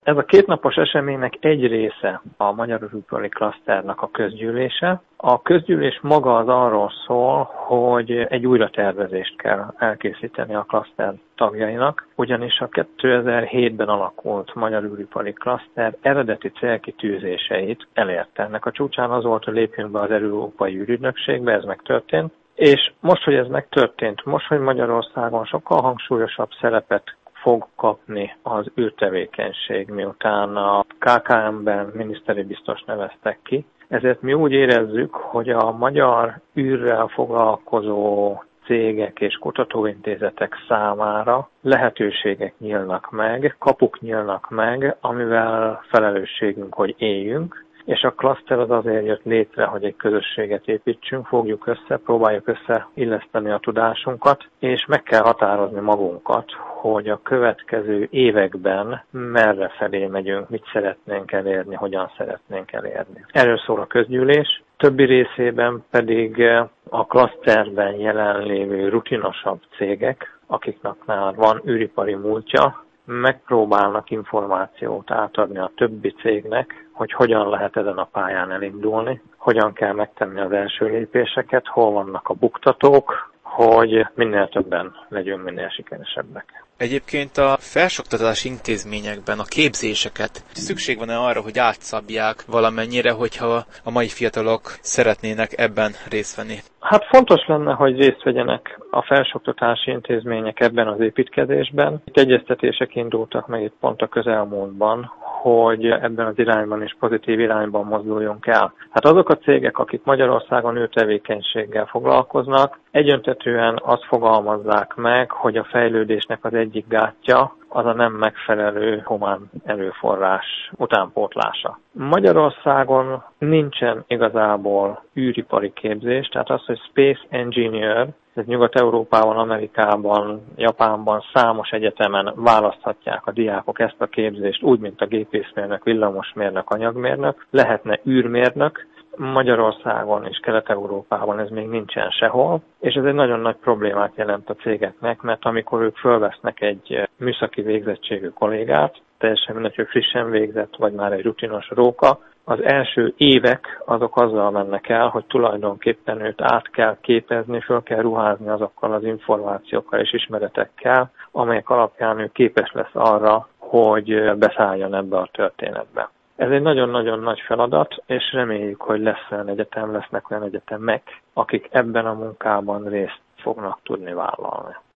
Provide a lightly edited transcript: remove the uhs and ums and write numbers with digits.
Ez a kétnapos eseménynek egy része a Magyar Üripari Klaszternak a közgyűlése. A közgyűlés maga az arról szól, hogy egy újratervezést kell elkészíteni a klaszter tagjainak, ugyanis a 2007-ben alakult Magyar Üripari Klaszter eredeti célkitűzéseit elérte. Ennek a csúcsán az volt, hogy lépjünk be az Európai Ürügynökségbe, ez megtörtént. És most, hogy ez megtörtént, most, hogy Magyarországon sokkal hangsúlyosabb szerepet fog kapni az űrtevékenység, miután a KKM-ben miniszteri biztos neveztek ki. Ezért mi úgy érezzük, hogy a magyar űrrel foglalkozó cégek és kutatóintézetek számára lehetőségek nyílnak meg, kapuk nyílnak meg, amivel felelősségünk, hogy éljünk, és a klaszter az azért jött létre, hogy egy közösséget építsünk, fogjuk össze, próbáljuk összeilleszteni a tudásunkat, és meg kell határozni magunkat, hogy a következő években merre felé megyünk, mit szeretnénk elérni, hogyan szeretnénk elérni. Erről szól a közgyűlés, többi részében pedig a klaszterben jelenlévő rutinosabb cégek, akiknek már van űripari múltja, megpróbálnak információt átadni a többi cégnek, hogy hogyan lehet ezen a pályán elindulni, hogyan kell megtenni az első lépéseket, hol vannak a buktatók, hogy minél többen legyünk, minél sikeresebbek. Egyébként a felsőoktatási intézményekben a képzéseket szükség van-e arra, hogy átszabják valamennyire, hogyha a mai fiatalok szeretnének ebben részt venni? Hát fontos lenne, hogy részt vegyenek a felsőoktatási intézmények ebben az építkezésben. Itt egyeztetések indultak meg itt pont a közelmúltban, hogy ebben az irányban és pozitív irányban mozduljunk el. Hát azok a cégek, akik Magyarországon űrtevékenységgel foglalkoznak, egyöntetűen azt fogalmazzák meg, hogy a fejlődésnek az egyik gátja az a nem megfelelő humán erőforrás utánpótlása. Magyarországon nincsen igazából űripari képzés, tehát az, hogy Space Engineer, ez Nyugat-Európában, Amerikában, Japánban számos egyetemen választhatják a diákok ezt a képzést úgy, mint a gépészmérnök, villamosmérnök, anyagmérnök, lehetne űrmérnök. Magyarországon és Kelet-Európában ez még nincsen sehol, és ez egy nagyon nagy problémát jelent a cégeknek, mert amikor ők fölvesznek egy műszaki végzettségű kollégát, teljesen mindegy, hogy frissen végzett, vagy már egy rutinos róka, az első évek azok azzal mennek el, hogy tulajdonképpen őt át kell képezni, föl kell ruházni azokkal az információkkal és ismeretekkel, amelyek alapján ő képes lesz arra, hogy beszálljon ebbe a történetbe. Ez egy nagyon-nagyon nagy feladat, és reméljük, hogy lesznek olyan egyetemek, akik ebben a munkában részt fognak tudni vállalni.